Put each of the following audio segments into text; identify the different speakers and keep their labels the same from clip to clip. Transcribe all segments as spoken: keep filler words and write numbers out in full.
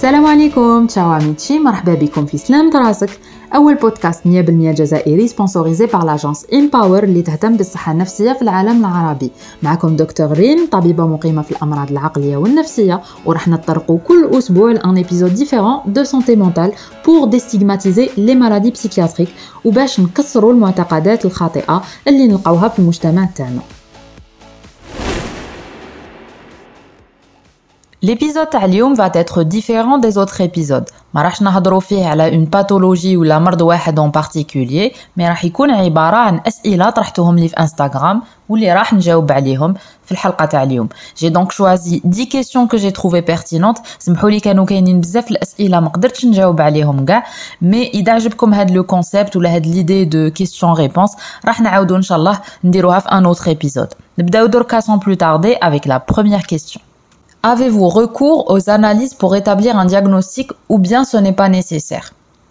Speaker 1: السلام عليكم، تشاو عميتشي، مرحبا بكم في سلامة راسك، أول بودكاست مية بالمية جزائري سبونسوريزي بار لاجونس إمباور اللي تهتم بالصحة النفسية في العالم العربي. معكم دكتور ريم، طبيبة مقيمة في الأمراض العقلية والنفسية، ورح نتطرقوا كل أسبوع لأن إبيزود ديفيرون دو سانتي مونتال بور ديستيغماتيزي لي مالادي بسيكياتريك وباش نكسروا المعتقدات الخاطئة اللي نلقاوها في المجتمع تاعنا. L'épisode تاع اليوم va être différent des autres épisodes. ما راحش نهضروا فيه على une pathologie ولا مرض واحد en particulier, mais راح يكون عبارة عن أسئلة طرحتهم لي في انستغرام واللي راح نجاوب عليهم في الحلقة تاع اليوم. J'ai donc choisi dix questions que j'ai trouvées pertinentes. سمحوا لي كانوا كاينين بزاف الأسئلة ما قدرتش نجاوب عليهم كاع, mais إذا عجبكم هاد لو concept ولا هاد l'idée de question réponse راح نعاودوا إن شاء الله نديروها في un autre épisode. نبداو دركا sans plus tarder avec la première question. Avez-vous recours aux analyses pour établir un diagnostic ou bien ce n'est pas nécessaire?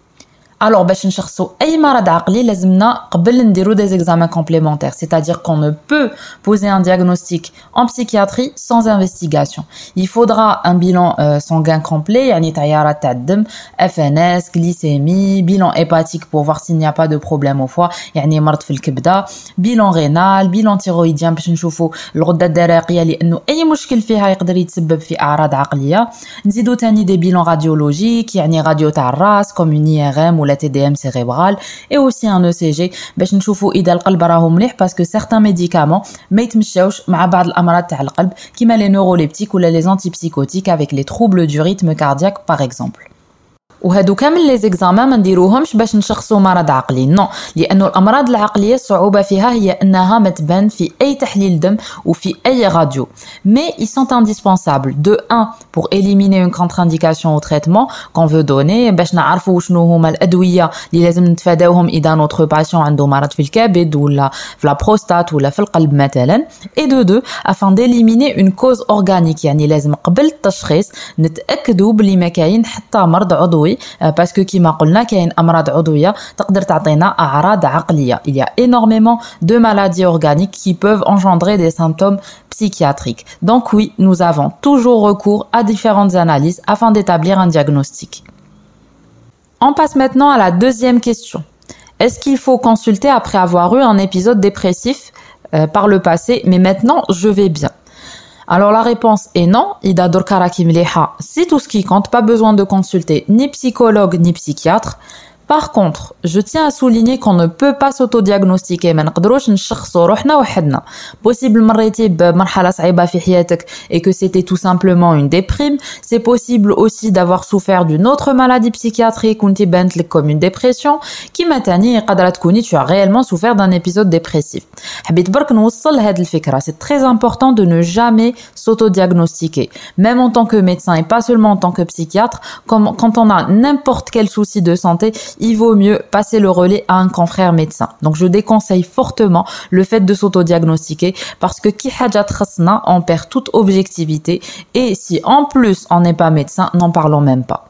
Speaker 1: Alors, باش نشخصوا أي مرض عقلي لازمنا قبل نديروا des examens complémentaires, c'est-à-dire qu'on ne peut poser un diagnostic en psychiatrie sans investigation. Il faudra un bilan euh, sanguin complet, يعني تيارات تاع الدم, F N S, glycémie, bilan hépatique pour voir s'il n'y a pas de problème au foie, يعني مرض في الكبدة, bilan rénal, bilan thyroïdien باش نشوفوا الغدة الدرقية لأنه أي مشكل فيها يقدر يتسبب في أعراض عقلية. نزيدوا تاني des bilans radiologiques, يعني راديو تاع الراس comme une I R M ولا T D M cérébral et aussi un E C G باش نشوفوا إذا القلب راهو مليح parce que certains médicaments ما يتمشاوش مع بعض الأمراض تاع القلب كيما les neuroleptiques ولا les antipsychotiques avec les troubles du rythme cardiaque par exemple. وهادو كامل لي زيكزامان ما نديروهمش باش نشخصوا مرض عقلي, نو, لانه الامراض العقليه الصعوبه فيها هي انها ما تبان في اي تحليل دم وفي اي راديو, mais ils sont indispensables de un pour éliminer une contre-indication au traitement qu'on veut donner باش نعرفوا شنو هما الادويه اللي لازم نتفاداوهم اذا نوتر باسيون عنده مرض في الكبد ولا في لا بروستات ولا في القلب مثلا, et de deux afin d'éliminer une cause organique, يعني لازم قبل التشخيص نتاكدوا بلي ما كاين حتى مرض عضوي parce que كما قلنا كاين امراض عضويه تقدر تعطينا اعراض عقليه. Il y a énormément de maladies organiques qui peuvent engendrer des symptômes psychiatriques. Donc oui, nous avons toujours recours à différentes analyses afin d'établir un diagnostic. On passe maintenant à la deuxième question. Est-ce qu'il faut consulter après avoir eu un épisode dépressif euh, par le passé, mais maintenant je vais bien? Alors la réponse est non, إذا دركا راكي مليحة, c'est tout ce qui compte, pas besoin de consulter ni psychologue ni psychiatre. Par contre, je tiens à souligner qu'on ne peut pas s'autodiagnostiquer, ما نقدروش نشخصوا روحنا وحدنا. Possible مريتي بمرحلة صعيبة في حياتك et que c'était tout simplement une déprime. C'est possible aussi d'avoir souffert d'une autre maladie psychiatrique وانتي بانت لك comme une dépression. كيما تاني قادرة تكوني tu as réellement souffert d'un épisode dépressif. حبيت برك نوصل هذه الفكرة. C'est très important de ne jamais s'autodiagnostiquer, même en tant que médecin et pas seulement en tant que psychiatre. Comme quand on a n'importe quel souci de santé, il vaut mieux passer le relais à un confrère médecin. Donc je déconseille fortement le fait de s'autodiagnostiquer parce que ki haja tkhasna, on perd toute objectivité, et si en plus on n'est pas médecin, n'en parlons même pas.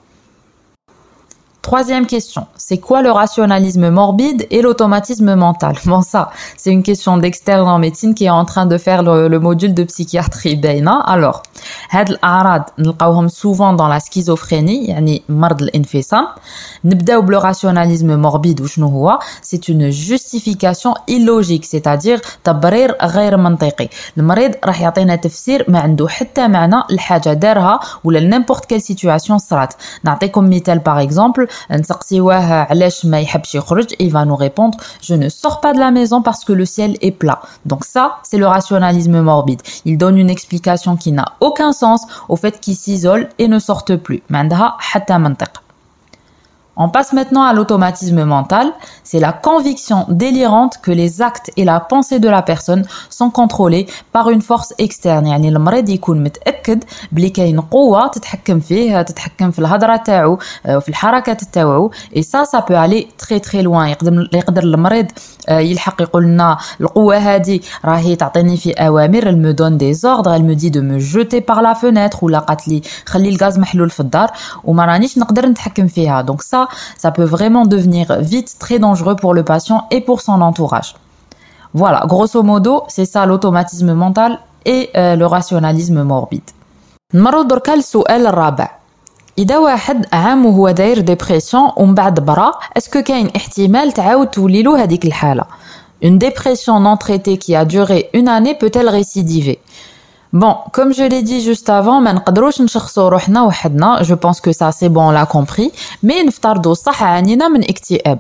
Speaker 1: Troisième question, c'est quoi le rationalisme morbide et l'automatisme mental? Bon, ça, c'est une question d'externe en médecine qui est en train de faire le, le module de psychiatrie بينا. Alors, هاد الأعراض نلقاوهم souvent dans la schizophrénie, يعني مرض الانفصام. نبداو بلو rationalisme morbide وشنو هو؟ C'est une justification illogique, c'est-à-dire تبرير غير منطقي. المريض راح يعطينا تفسير ما عنده حتى معنى الحاجة دارها ولا n'importe quelle situation صرات. نعطيكم مثال par exemple. نسقسيوه علاش ما يحبش يخرج, il va nous répondre je ne sors pas de la maison parce que le ciel est plat. Donc ça, c'est le rationalisme morbide. Il donne une explication qui n'a aucun sens au fait qu'il s'isole et ne sorte plus. ما عندها حتى منطق. On passe maintenant à l'automatisme mental. C'est la conviction délirante que les actes et la pensée de la personne sont contrôlés par une force externe. يعني المريض يكون متأكد بلي كاين قوة تتحكم فيه, تتحكم في الهضرة تاعو وفي الحركات تاعو. Et ça, ça peut aller très très loin. يقدر يقدر المريض يلحق يقول لنا القوة هذه راهي تعطيني في أوامر, elle me donne des ordres, elle me dit de me jeter par la fenêtre ولا قالت لي خلي الغاز محلول في الدار وما رانيش نقدر نتحكم فيها. Donc ça, ça peut vraiment devenir vite très dangereux pour le patient et pour son entourage. Voilà, grosso modo, c'est ça l'automatisme mental et euh, le rationalisme morbide. نمروا دركا للسؤال الرابع. إذا واحد عام وهو داير ديبرسيون ومن بعد برا اسكو كاين احتمال تعاود توليلو هذيك الحالة. Une dépression non traitée qui a duré une année peut-elle récidiver? Bon, comme je l'ai dit juste avant, ما نقدروش نشخصوا روحنا وحدنا, je pense que ça c'est bon on l'a compris, mais نفترضوا صح عانينا من اكتئاب.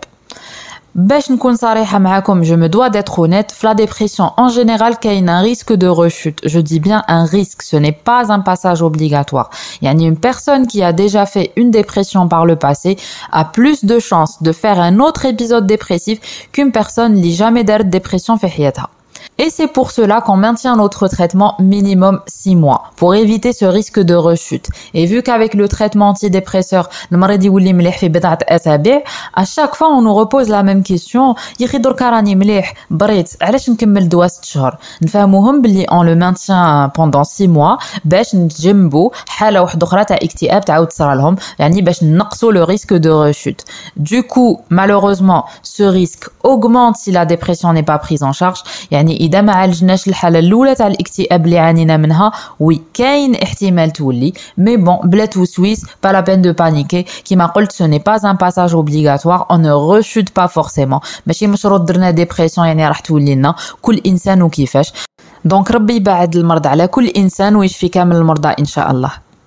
Speaker 1: باش نكون صريحة معاكم, je me dois d'être honnête, la dépression en général كاين un risque de rechute. Je dis bien un risque, ce n'est pas un passage obligatoire. يعني une personne qui a déjà fait une dépression par le passé a plus de chances de faire un autre épisode dépressif qu'une personne qui n'a jamais دارت dépression في حياتها. Et c'est pour cela qu'on maintient notre traitement minimum six mois, pour éviter ce risque de rechute. Et vu qu'avec le traitement antidépresseur, المريض يولي مليح في بضعة أسابيع, à chaque fois on nous repose la même question, يخي دركا راني مليح, بريت, علاش نكمل دوا ست شهور؟ نفهموهم باللي on le maintient pendant six mois باش نتجنبوا حالة واحدة أخرى تاع اكتئاب تعاود تصرى لهم, يعني باش نقصوا le risque de rechute. Du coup, malheureusement, ce risque augmente si la dépression n'est pas prise en charge, يعني إذا ما عالجناش الحالة الأولى تاع الاكتئاب اللي عانينا منها, وي كاين احتمال تولي, mais bon, بلا توسويس, pas la peine de paniquer. كيما قلت, ce n'est pas un passage obligatoire, on ne rechute pas forcément. ماشي مشروط درنا ديبرسيون يعني راح تولي لنا, كل إنسان وكيفاش. دونك ربي يبعد المرض على كل إنسان ويشفي كامل المرضى إن شاء الله.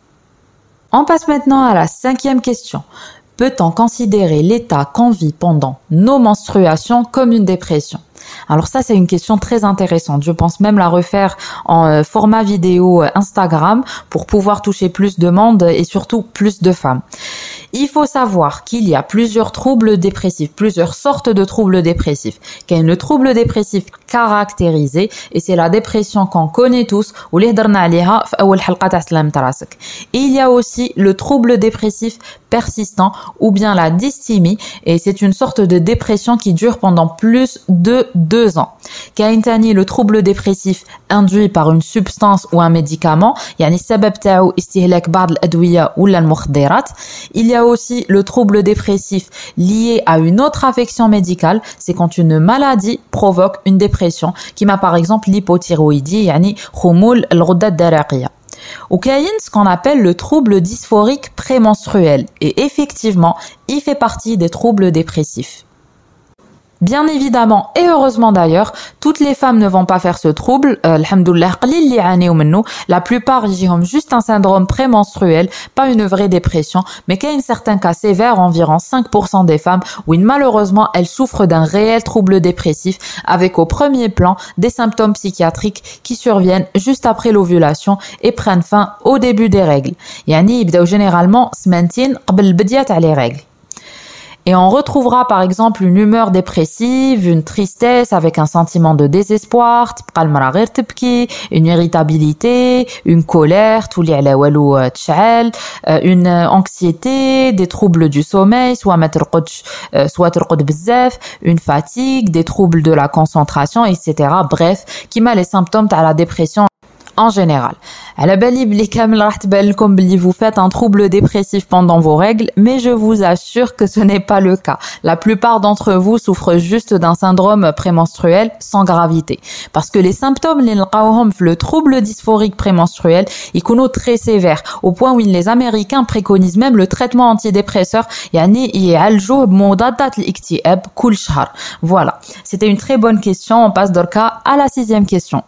Speaker 1: On passe maintenant à la cinquième question. Peut-on considérer l'état qu'on vit pendant nos menstruations comme une dépression? Alors ça, c'est une question très intéressante. Je pense même la refaire en euh, format vidéo euh, Instagram pour pouvoir toucher plus de monde et surtout plus de femmes. Il faut savoir qu'il y a plusieurs troubles dépressifs, plusieurs sortes de troubles dépressifs. Il y a le trouble dépressif caractérisé et c'est la dépression qu'on connaît tous ou اللي هضرنا عليها في أول حلقة تاع سلامة راسك. Et il y a aussi le trouble dépressif persistant ou bien la dysthymie et c'est une sorte de dépression qui dure pendant plus de deux ans. كاين تاني le trouble dépressif induit par une substance ou un médicament, يعني السبب تاعو استهلاك بعض الأدوية ولا المخدرات. Il y a aussi le trouble dépressif lié à une autre affection médicale, c'est quand une maladie provoque une dépression, qui m'a par exemple l'hypothyroïdie, يعني خمول الغدة الدرقية. وكاين ce qu'on appelle le trouble dysphorique prémenstruel et effectivement, il fait partie des troubles dépressifs. Bien évidemment et heureusement d'ailleurs, toutes les femmes ne vont pas faire ce trouble. Euh, alhamdoulilah, قليل اللي يعانيو منه. La plupart يجيهم juste un syndrome prémenstruel, pas une vraie dépression, mais qu'il y a certains cas sévères, environ cinq pour cent des femmes, où malheureusement elles souffrent d'un réel trouble dépressif, avec au premier plan des symptômes psychiatriques qui surviennent juste après l'ovulation et prennent fin au début des règles. يعني يبداو généralement سمانتين قبل البداية تاع les règles. Et on retrouvera par exemple une humeur dépressive, une tristesse avec un sentiment de désespoir, تبقى المرأة غير تبكي, une irritabilité, une colère, تولي على والو تشعل, une anxiété, des troubles du sommeil, soit ما ترقدش, soit ترقد بزاف, une fatigue, des troubles de la concentration, et cetera. Bref, كيما les symptômes تاع la dépression en général. على بالي بلي كامل راح تبان لكم بلي vous faites un trouble dépressif pendant vos règles, mais je vous assure que ce n'est pas le cas. La plupart d'entre vous souffrent juste d'un syndrome prémenstruel sans gravité. Parce que les symptômes اللي نلقاوهم في le trouble dysphorique prémenstruel يكونوا très sévères, au point où les Américains préconisent même le traitement antidépresseur, يعني يعالجوه بمضادات الاكتئاب كل شهر. Voilà, c'était une très bonne question. On passe دركا à la sixième question.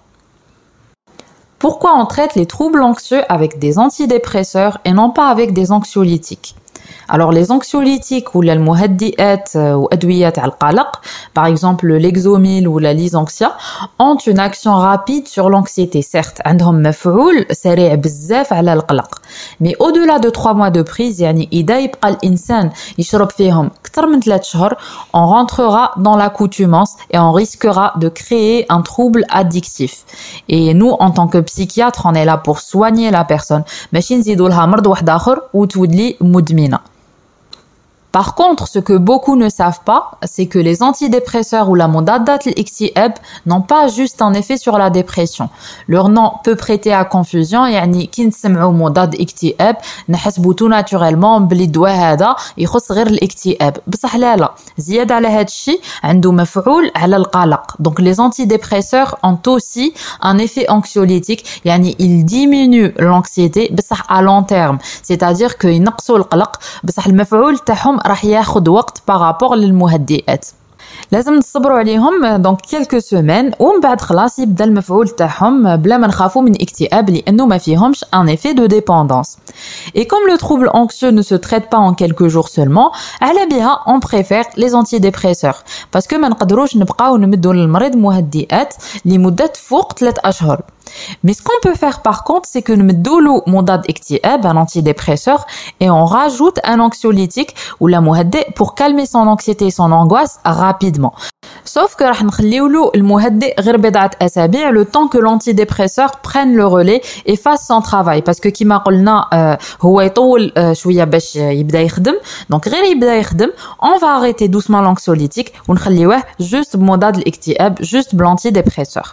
Speaker 1: Pourquoi on traite les troubles anxieux avec des antidépresseurs et non pas avec des anxiolytiques? Alors les anxiolytiques ou المهدئات ou أدوية تاع القلق, par exemple l'exomil ou la lysanxia, ont une action rapide sur l'anxiété. Certes, عندهم مفعول سريع بزاف على القلق. Mais au-delà de trois mois de prise, يعني إذا يبقى الإنسان يشرب فيهم أكثر من ثلاث شهور, on rentrera dans l'accoutumance et on risquera de créer un trouble addictif. Et nous, en tant que psychiatre, on est là pour soigner la personne. ماشي نزيدوا لها مرض واحد آخر وتولي مدمنة. Par contre, ce que beaucoup ne savent pas, c'est que les antidépresseurs ou la مضادات الاكتئاب n'ont pas juste un effet sur la dépression. Leur nom peut prêter à confusion, يعني كي نسمعوا مضاد اكتئاب نحسبوا tout naturellement بلي الدواء هذا يخص غير الاكتئاب. بصح لا لا، زيادة على هذا الشيء عنده مفعول على القلق. Donc les antidépresseurs ont aussi un effet anxiolytique, يعني ils diminuent l'anxiété بصح à long terme. C'est-à-dire que ينقصوا القلق بصح المفعول تاعهم راح ياخد وقت بارابور للمهدئات. لازم نصبروا عليهم دونك كيلكو سيمين ومن بعد خلاص يبدا المفعول تاعهم بلا ما نخافوا من اكتئاب لانه ما فيهمش ان effet de dépendance. Et comme le trouble anxieux ne se traite pas en quelques jours seulement, على بها on préfère les antidépresseurs parce que ما نقدروش نبقاو نمدوا للمريض مهدئات لمده فوق ثلاثة اشهر. Mais ce qu'on peut faire par contre, c'est que nous mettons مضاد اكتئاب, un antidépresseur, et on rajoute un anxiolytique ou la muhaddi pour calmer son anxiété et son angoisse rapidement. Sauf que راح نخليو له المهدئ غير بضعة أسابيع le temps que l'antidépresseur prenne le relais et fasse son travail parce que كما قلنا هو يطول شوية باش يبدا يخدم. Donc غير يبدا يخدم, on va arrêter doucement l'anxiolytique ونخليوه juste بمضاد الاكتئاب, juste l'antidépresseur.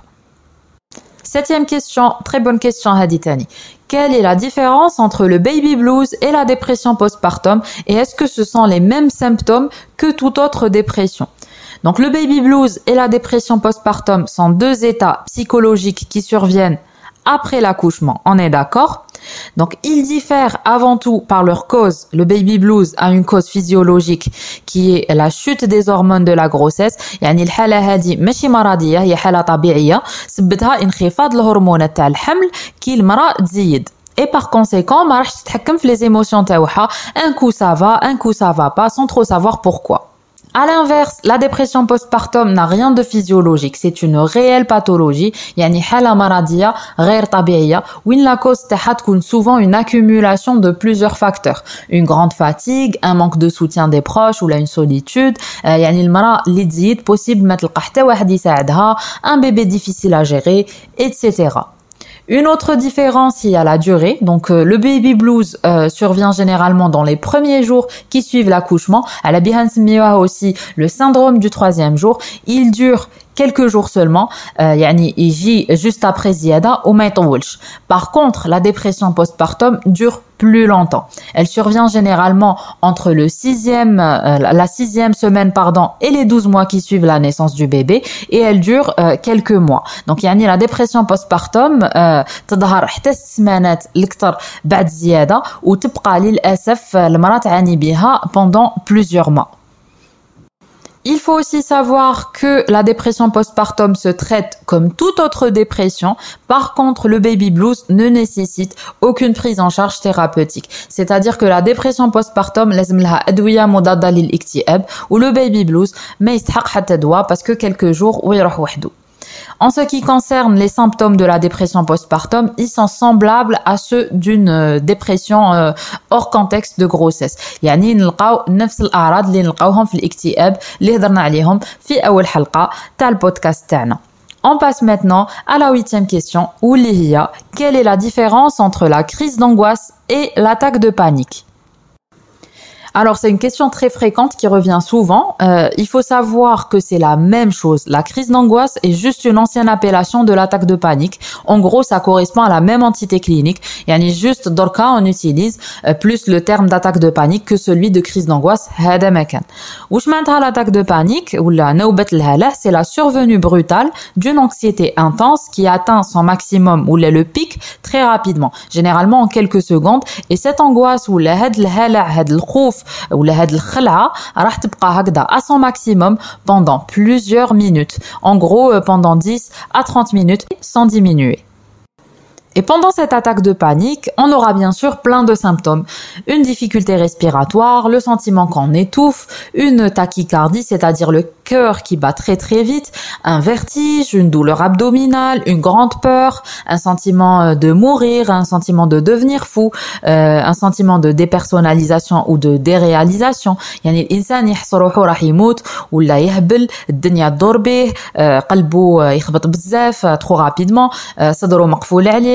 Speaker 1: Septième question, très bonne question Haditani. Quelle est la différence entre le baby blues et la dépression postpartum et est-ce que ce sont les mêmes symptômes que toute autre dépression? Donc le baby blues et la dépression postpartum sont deux états psychologiques qui surviennent après l'accouchement, on est d'accord? Donc, ils diffèrent avant tout par leur cause. Le baby blues a une cause physiologique qui est la chute des hormones de la grossesse. يعني الحالة هذه ماشي مرضية, هي حالة طبيعية سببتها انخفاض الهرمونات تاع الحمل كي المرأة تزيد. Et par conséquent, ما راحش تتحكم في les émotions تاعها. Un coup ça va, un coup ça va pas, sans trop savoir pourquoi. À l'inverse, la dépression postpartum n'a rien de physiologique, c'est une réelle pathologie, يعني حالة مرضية غير طبيعية, وين la cause تاعها تكون souvent une accumulation de plusieurs facteurs, une grande fatigue, un manque de soutien des proches ou là une solitude, يعني المرأة اللي تزيد possible ما تلقى حتى واحد يساعدها, un bébé difficile à gérer, et cetera. Une autre différence, il y a la durée. Donc, euh, le baby blues euh, survient généralement dans les premiers jours qui suivent l'accouchement. À la bihan smiwa aussi le syndrome du troisième jour. Il dure quelques jours seulement. Euh, يعني يجي juste après زيادة وما يطولش. Par contre, la dépression postpartum dure plus longtemps. Elle survient généralement entre le sixième, euh, la sixième semaine pardon, et les douze mois qui suivent la naissance du bébé et elle dure euh, quelques mois. Donc يعني la dépression postpartum euh, تظهر حتى السمانات الأكثر بعد زيادة وتبقى للأسف المرأة تعاني بها pendant plusieurs mois. Il faut aussi savoir que la dépression postpartum se traite comme toute autre dépression. Par contre, le baby blues ne nécessite aucune prise en charge thérapeutique. C'est-à-dire que la dépression postpartum لازم لها أدوية مضادة للاكتئاب ou le baby blues ما يستحق حتى دواء parce que quelques jours ويروح وحده. En ce qui concerne les symptômes de la dépression postpartum, ils sont semblables à ceux d'une euh, dépression euh, hors contexte de grossesse. يعني نلقاو نفس الأعراض اللي نلقاوهم في الاكتئاب اللي هضرنا عليهم في أول حلقة تاع البودكاست تاعنا. On passe maintenant à la huitième question où اللي هي quelle est la différence entre la crise d'angoisse et l'attaque de panique? Alors, c'est une question très fréquente qui revient souvent. Euh, il faut savoir que c'est la même chose. La crise d'angoisse est juste une ancienne appellation de l'attaque de panique. En gros, ça correspond à la même entité clinique. Yani juste, dans le cas, on utilise euh, plus le terme d'attaque de panique que celui de crise d'angoisse. هذا ما كان. Ouch معناتها l'attaque de panique ou la نوبة الهلع, c'est la survenue brutale d'une anxiété intense qui atteint son maximum ou le pic très rapidement, généralement en quelques secondes. Et cette angoisse ou هاد الهلع, هاد الخوف ou هاد الخلعة راح تبقى هكذا à son maximum pendant plusieurs minutes. En gros, pendant dix à trente minutes sans diminuer. Et pendant cette attaque de panique, on aura bien sûr plein de symptômes. Une difficulté respiratoire, le sentiment qu'on étouffe, une tachycardie, c'est-à-dire le cœur qui bat très très vite, un vertige, une douleur abdominale, une grande peur, un sentiment de mourir, un sentiment de devenir fou, euh, un sentiment de dépersonnalisation ou de déréalisation. يعني الإنسان يحس روحه راح يموت ولا يهبل, الدنيا تدور به, قلبه يخبط بزاف trop rapidement, صدره مقفول عليه.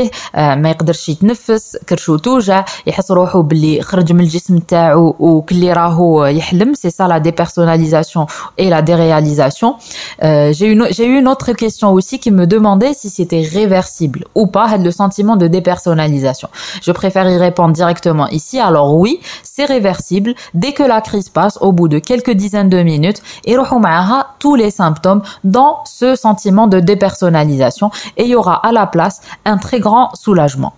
Speaker 1: فيه ما يقدرش يتنفس كرشو توجع يحس روحو باللي خرج من الجسم تاعو وكلي راهو يحلم c'est ça la dépersonnalisation et la déréalisation euh, j'ai une j'ai eu une autre question aussi qui me demandait si c'était réversible ou pas le sentiment de dépersonnalisation. Je préfère y répondre directement ici. Alors oui, c'est réversible dès que la crise passe au bout de quelques dizaines de minutes et يروحوا معاها tous les symptômes dans ce sentiment de dépersonnalisation et il y aura à la place un très grand soulagement.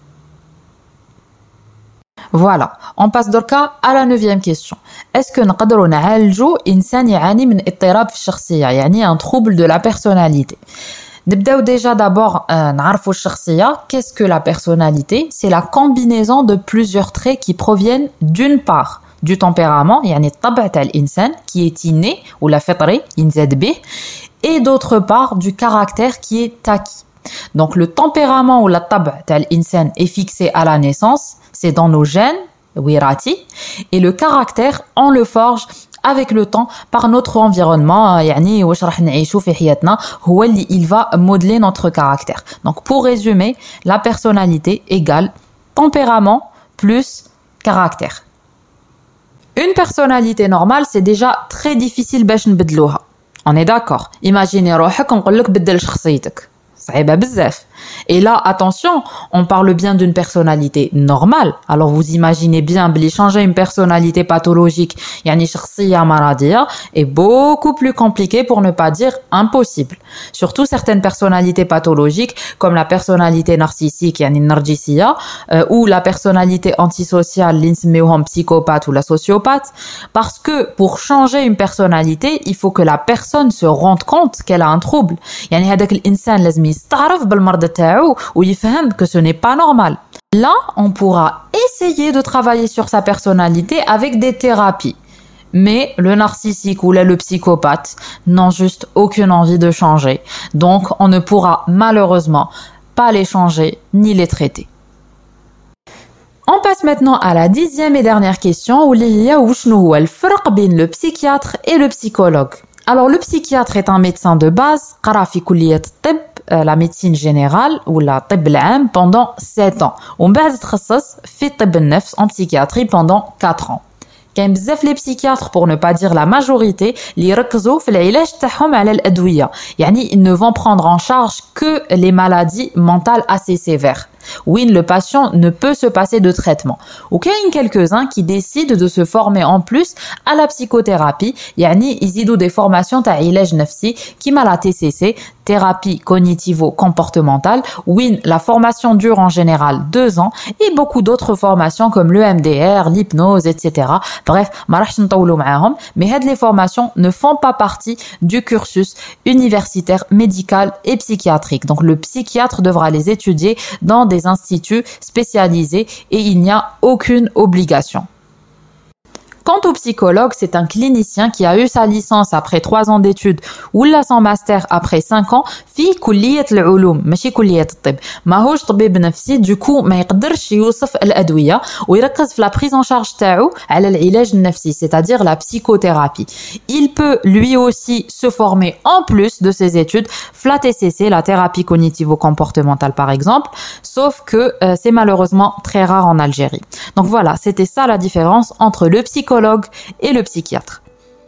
Speaker 1: Voilà, on passe donc à la neuvième question. Est-ce que نقدروا نعالجوا إنسان يعاني من اضطراب في الشخصية يعني un trouble de la personnalité? نبداو déjà d'abord نعرفوا الشخصية. Qu'est-ce que la personnalité? C'est la combinaison de plusieurs traits qui proviennent d'une part du tempérament يعني الطبع تاع الإنسان qui est inné ou la فطري ينزاد به et d'autre part du caractère qui est acquis. Donc le tempérament ou la طبع تاع الإنسان est fixé à la naissance, c'est dans nos gènes وراثي et le caractère on le forge avec le temps par notre environnement يعني واش راح نعيشوا في حياتنا هو اللي il va modeler notre caractère. Donc pour résumer, la personnalité égale tempérament plus caractère. Une personnalité normale, c'est déjà très difficile باش نبدلوها. On est d'accord. Imaginez روحك نقول لك بدل شخصيتك. صعيبة بزاف. Et là, attention, on parle bien d'une personnalité normale. Alors vous imaginez bien que changer une personnalité pathologique, يعني شخصية مرضية, est beaucoup plus compliqué pour ne pas dire impossible. Surtout certaines personnalités pathologiques comme la personnalité narcissique, يعني النرجسية, euh, ou la personnalité antisociale, اللي نسميوهم psychopathe ou la sociopathe, parce que pour changer une personnalité, il faut que la personne se rende compte qu'elle a un trouble. يعني هذاك الإنسان لازم يستعرف بالمرض تاعو ويفهم que ce n'est pas normal. Là, on pourra essayer de travailler sur sa personnalité avec des thérapies. Mais le narcissique ou là, le psychopathe n'ont juste aucune envie de changer. Donc, on ne pourra malheureusement pas les changer ni les traiter. On passe maintenant à la dixième et dernière question où il y a وشنو هو الفرق بين le psychiatre et le psychologue. Alors, le psychiatre est un médecin de base, قرا في كلية الطب, la médecine générale ou la طب العام pendant sept ans. ومن بعد تخصص في طب النفس en psychiatrie pendant quatre ans. كاين بزاف لي psychiatres pour ne pas dire la majorité اللي يركزوا في العلاج تاعهم على الأدوية. يعني ils ne vont prendre en charge que les maladies mentales assez sévères. Oui, le patient ne peut se passer de traitement. Ou qu'il y a quelques-uns qui décident de se former en plus à la psychothérapie. يعني يزيدوا des formations تاع علاج نفسي كيما la T C C, thérapie cognitivo-comportementale. Oui, la formation dure en général deux ans et beaucoup d'autres formations comme l'E M D R, l'hypnose, et cetera. Bref, ما راحش نطولوا معاهم, mais هاد les formations ne font pas partie du cursus universitaire médical et psychiatrique. Donc le psychiatre devra les étudier dans des instituts spécialisés et il n'y a aucune obligation. Quant au psychologue, c'est un clinicien qui a eu sa licence après trois ans d'études ou là son master après cinq ans في كلية العلوم ماشي كلية الطب. ماهوش طبيب نفسي, du coup ما يقدرش يوصف الأدوية ويركز في la prise en charge تاعو على العلاج النفسي, c'est-à-dire la psychothérapie. Il peut lui aussi se former en plus de ses études في la T C C, la thérapie cognitivo-comportementale par exemple, sauf que euh, c'est malheureusement très rare en Algérie. Donc voilà, c'était ça la différence entre le psychologue et le psychiatre.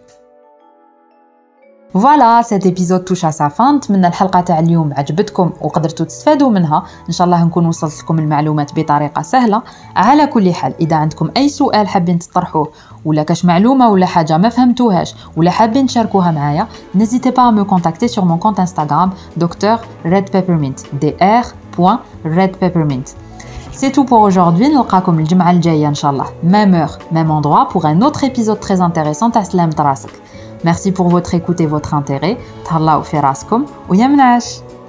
Speaker 1: Voilà, cet épisode touche à sa fin. نتمنى الحلقة تاع اليوم عجبتكم وقدرتوا تستفادوا منها. إن شاء الله نكون وصلت لكم المعلومات بطريقة سهلة. على كل حال, إذا عندكم أي سؤال حابين تطرحوه ولا كاش معلومة ولا حاجة ما فهمتوهاش ولا حابين تشاركوها معايا, n'hésitez pas à me contacter sur mon compte Instagram docteur red peppermint, dr point red peppermint. C'est tout pour aujourd'hui. نلقاكم الجمعة الجاية إن شاء الله. Même heure, même endroit pour un autre épisode très intéressant à سلامة راسك. Merci pour votre écoute et votre intérêt. تهلاو في راسكم ويا منعش.